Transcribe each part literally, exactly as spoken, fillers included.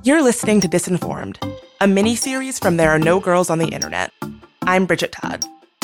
You're listening to Disinformed, a mini-series from There Are No Girls on the Internet. I'm Bridget Todd.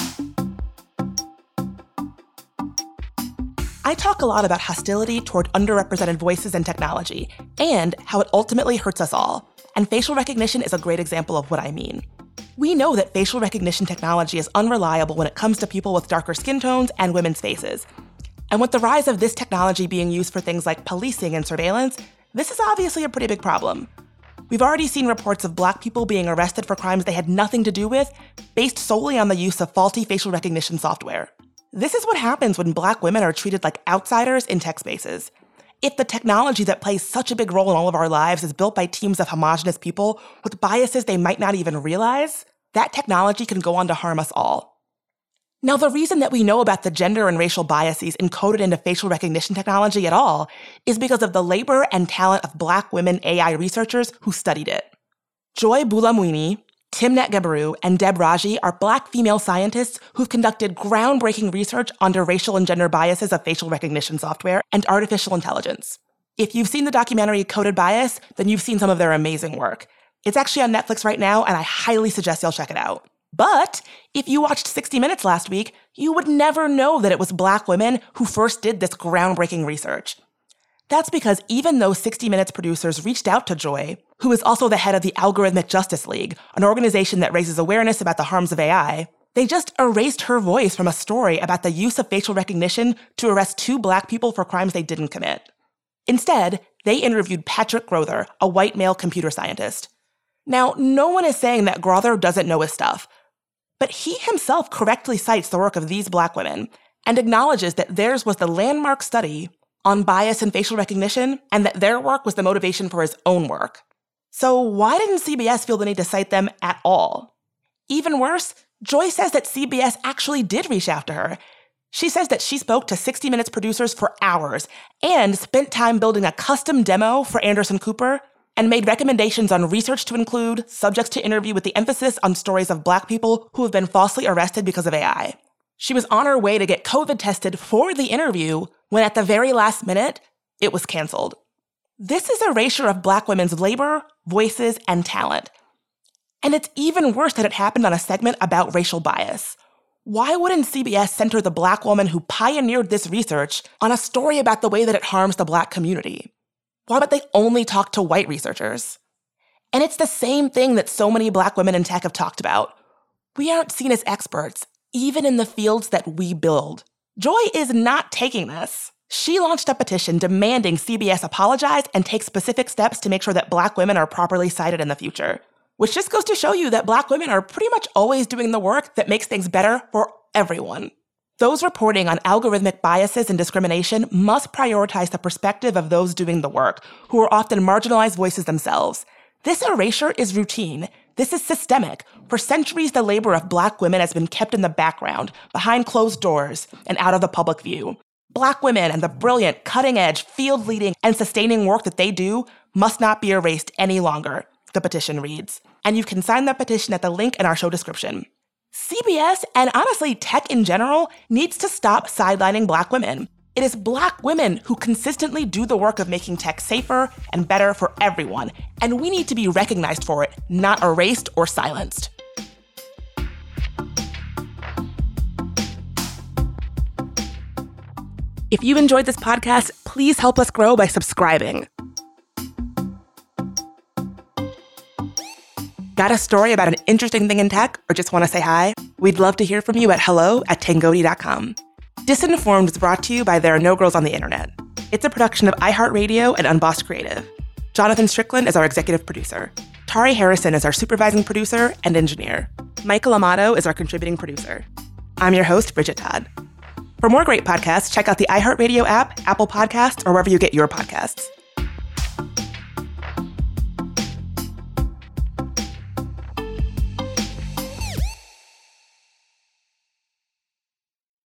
I talk a lot about hostility toward underrepresented voices and technology, and how it ultimately hurts us all. And facial recognition is a great example of what I mean. We know that facial recognition technology is unreliable when it comes to people with darker skin tones and women's faces. And with the rise of this technology being used for things like policing and surveillance, this is obviously a pretty big problem. We've already seen reports of Black people being arrested for crimes they had nothing to do with, based solely on the use of faulty facial recognition software. This is what happens when Black women are treated like outsiders in tech spaces. If the technology that plays such a big role in all of our lives is built by teams of homogenous people with biases they might not even realize, that technology can go on to harm us all. Now, the reason that we know about the gender and racial biases encoded into facial recognition technology at all is because of the labor and talent of Black women A I researchers who studied it. Joy Buolamwini, Timnit Gebru, and Deb Raji are Black female scientists who've conducted groundbreaking research onto racial and gender biases of facial recognition software and artificial intelligence. If you've seen the documentary Coded Bias, then you've seen some of their amazing work. It's actually on Netflix right now, and I highly suggest y'all check it out. But if you watched sixty minutes last week, you would never know that it was Black women who first did this groundbreaking research. That's because even though sixty minutes producers reached out to Joy, who is also the head of the Algorithmic Justice League, an organization that raises awareness about the harms of A I, they just erased her voice from a story about the use of facial recognition to arrest two Black people for crimes they didn't commit. Instead, they interviewed Patrick Grother, a white male computer scientist. Now, no one is saying that Grother doesn't know his stuff, but he himself correctly cites the work of these Black women and acknowledges that theirs was the landmark study on bias in facial recognition and that their work was the motivation for his own work. So why didn't C B S feel the need to cite them at all? Even worse, Joy says that C B S actually did reach out to her. She says that she spoke to sixty minutes producers for hours and spent time building a custom demo for Anderson Cooper and made recommendations on research to include, subjects to interview with the emphasis on stories of Black people who have been falsely arrested because of A I. She was on her way to get COVID tested for the interview when at the very last minute, it was canceled. This is erasure of Black women's labor, voices, and talent. And it's even worse that it happened on a segment about racial bias. Why wouldn't C B S center the Black woman who pioneered this research on a story about the way that it harms the Black community? Why would they only talk to white researchers? And it's the same thing that so many Black women in tech have talked about. We aren't seen as experts, even in the fields that we build. Joy is not taking this. She launched a petition demanding C B S apologize and take specific steps to make sure that Black women are properly cited in the future. Which just goes to show you that Black women are pretty much always doing the work that makes things better for everyone. Those reporting on algorithmic biases and discrimination must prioritize the perspective of those doing the work, who are often marginalized voices themselves. This erasure is routine. This is systemic. For centuries, the labor of Black women has been kept in the background, behind closed doors, and out of the public view. Black women and the brilliant, cutting-edge, field-leading, and sustaining work that they do must not be erased any longer, the petition reads. And you can sign that petition at the link in our show description. C B S, and honestly tech in general, needs to stop sidelining Black women. It is Black women who consistently do the work of making tech safer and better for everyone, and we need to be recognized for it, not erased or silenced. If you enjoyed this podcast, please help us grow by subscribing. Got a story about an interesting thing in tech or just want to say hi? We'd love to hear from you at hello at tangoti dot com. Disinformed is brought to you by There Are No Girls on the Internet. It's a production of iHeartRadio and Unbossed Creative. Jonathan Strickland is our executive producer. Tari Harrison is our supervising producer and engineer. Michael Amato is our contributing producer. I'm your host, Bridget Todd. For more great podcasts, check out the iHeartRadio app, Apple Podcasts, or wherever you get your podcasts.